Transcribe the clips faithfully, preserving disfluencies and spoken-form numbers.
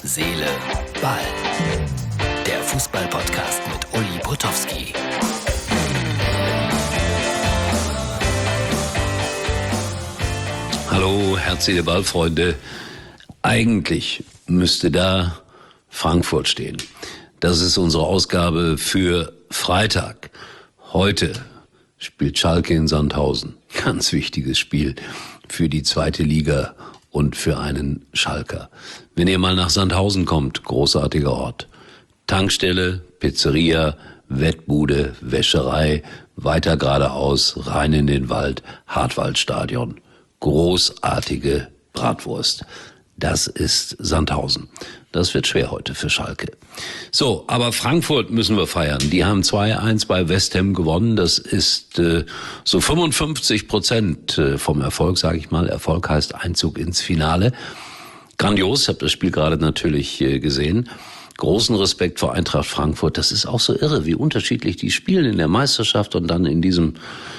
Seele, Ball. Der Fußball-Podcast mit Uli Potowski. Hallo, Herz, Seele, Ball, Freunde. Eigentlich müsste da Frankfurt stehen. Das ist unsere Ausgabe für Freitag. Heute spielt Schalke in Sandhausen. Ganz wichtiges Spiel für die zweite Liga und für einen Schalker. Wenn ihr mal nach Sandhausen kommt, großartiger Ort. Tankstelle, Pizzeria, Wettbude, Wäscherei, weiter geradeaus, rein in den Wald, Hartwaldstadion. Großartige Bratwurst. Das ist Sandhausen. Das wird schwer heute für Schalke. So, aber Frankfurt müssen wir feiern. Die haben zwei eins bei West Ham gewonnen. Das ist äh, so fünfundfünfzig Prozent vom Erfolg, sage ich mal. Erfolg heißt Einzug ins Finale. Grandios, ich habe das Spiel gerade natürlich äh, gesehen. Großen Respekt vor Eintracht Frankfurt. Das ist auch so irre, wie unterschiedlich die spielen in der Meisterschaft und dann in diesem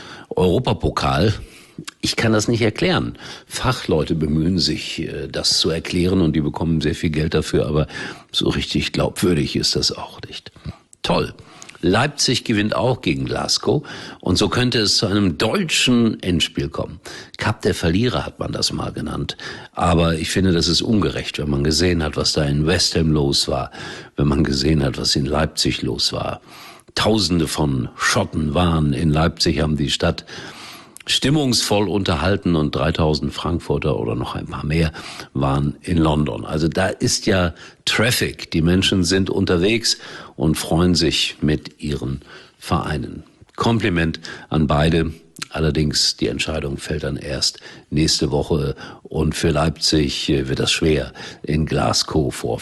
Europapokal. Ich kann das nicht erklären. Fachleute bemühen sich, das zu erklären und die bekommen sehr viel Geld dafür, aber so richtig glaubwürdig ist das auch nicht. Toll. Leipzig gewinnt auch gegen Glasgow und so könnte es zu einem deutschen Endspiel kommen. Cup der Verlierer hat man das mal genannt, aber ich finde, das ist ungerecht, wenn man gesehen hat, was da in West Ham los war, wenn man gesehen hat, was in Leipzig los war. Tausende von Schotten waren in Leipzig, haben die Stadt stimmungsvoll unterhalten und dreitausend Frankfurter oder noch ein paar mehr waren in London. Also da ist ja Traffic. Die Menschen sind unterwegs und freuen sich mit ihren Vereinen. Kompliment an beide. Allerdings die Entscheidung fällt dann erst nächste Woche und für Leipzig wird das schwer in Glasgow vor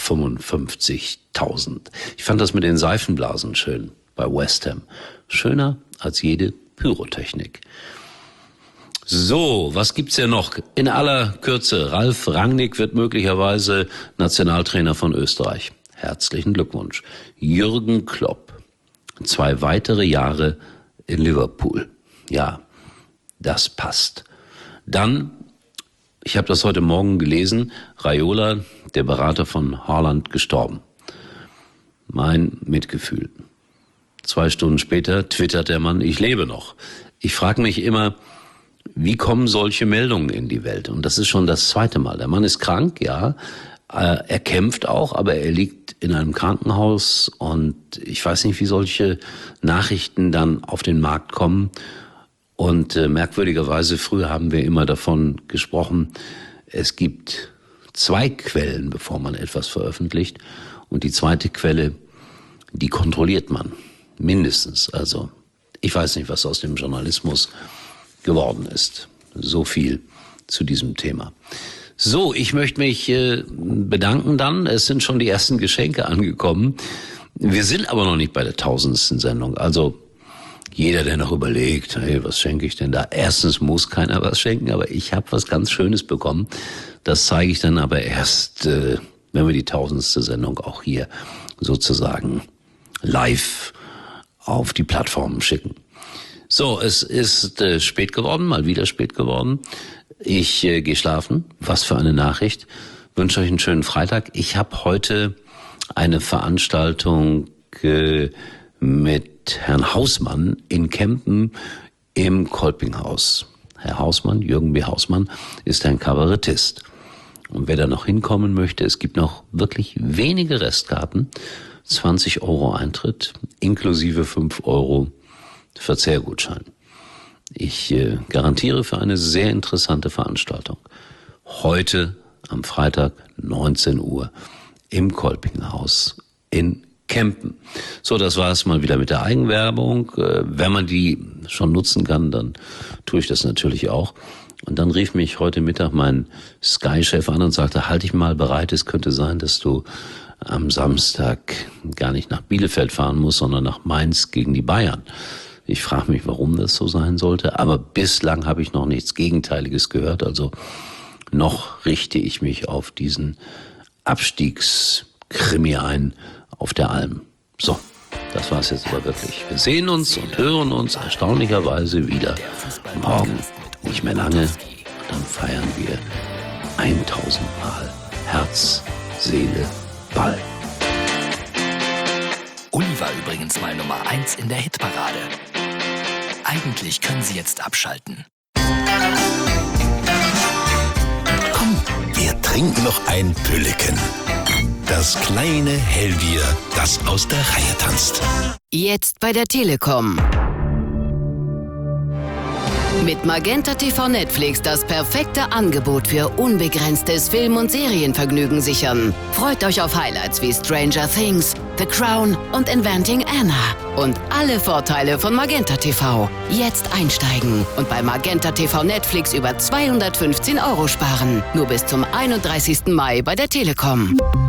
fünfundfünfzigtausend. Ich fand das mit den Seifenblasen schön bei West Ham. Schöner als jede Pyrotechnik. So, was gibt's denn noch? In aller Kürze, Ralf Rangnick wird möglicherweise Nationaltrainer von Österreich. Herzlichen Glückwunsch. Jürgen Klopp, zwei weitere Jahre in Liverpool. Ja, das passt. Dann, ich habe das heute Morgen gelesen, Raiola, der Berater von Haaland, gestorben. Mein Mitgefühl. Zwei Stunden später twittert der Mann, ich lebe noch. Ich frage mich immer, wie kommen solche Meldungen in die Welt? Und das ist schon das zweite Mal. Der Mann ist krank, ja. Er kämpft auch, aber er liegt in einem Krankenhaus. Und ich weiß nicht, wie solche Nachrichten dann auf den Markt kommen. Und äh, merkwürdigerweise, früher haben wir immer davon gesprochen, es gibt zwei Quellen, bevor man etwas veröffentlicht. Und die zweite Quelle, die kontrolliert man. Mindestens. Also ich weiß nicht, was aus dem Journalismus geworden ist. So viel zu diesem Thema. So, ich möchte mich äh, bedanken dann. Es sind schon die ersten Geschenke angekommen. Wir sind aber noch nicht bei der tausendsten Sendung. Also jeder, der noch überlegt, hey, was schenke ich denn da? Erstens muss keiner was schenken, aber ich habe was ganz Schönes bekommen. Das zeige ich dann aber erst, äh, wenn wir die tausendste Sendung auch hier sozusagen live auf die Plattformen schicken. So, es ist äh, spät geworden, mal wieder spät geworden. Ich äh, gehe schlafen. Was für eine Nachricht. Wünsche euch einen schönen Freitag. Ich habe heute eine Veranstaltung äh, mit Herrn Hausmann in Kempen im Kolpinghaus. Herr Hausmann, Jürgen B. Hausmann, ist ein Kabarettist. Und wer da noch hinkommen möchte, es gibt noch wirklich wenige Restkarten. zwanzig Euro Eintritt, inklusive fünf Euro Verzehrgutschein. Ich äh, garantiere für eine sehr interessante Veranstaltung. Heute am Freitag neunzehn Uhr im Kolpinghaus in Kempen. So, das war es mal wieder mit der Eigenwerbung. Äh, wenn man die schon nutzen kann, dann tue ich das natürlich auch. Und dann rief mich heute Mittag mein Sky-Chef an und sagte, halt dich mal bereit, es könnte sein, dass du am Samstag gar nicht nach Bielefeld fahren musst, sondern nach Mainz gegen die Bayern. Ich frage mich, warum das so sein sollte, aber bislang habe ich noch nichts Gegenteiliges gehört, also noch richte ich mich auf diesen Abstiegskrimi ein auf der Alm. So, das war's jetzt aber wirklich. Wir sehen uns und hören uns erstaunlicherweise wieder morgen. Nicht mehr lange, dann feiern wir tausend Mal Herz, Seele, Ball. Uli war übrigens mal Nummer eins in der Hitparade. Eigentlich können Sie jetzt abschalten. Komm, wir trinken noch ein Pülleken. Das kleine Hellbier, das aus der Reihe tanzt. Jetzt bei der Telekom. Mit Magenta T V Netflix das perfekte Angebot für unbegrenztes Film- und Serienvergnügen sichern. Freut euch auf Highlights wie Stranger Things, The Crown und Inventing Anna. Und alle Vorteile von Magenta T V. Jetzt einsteigen und bei Magenta T V Netflix über zweihundertfünfzehn Euro sparen. Nur bis zum einunddreißigsten Mai bei der Telekom.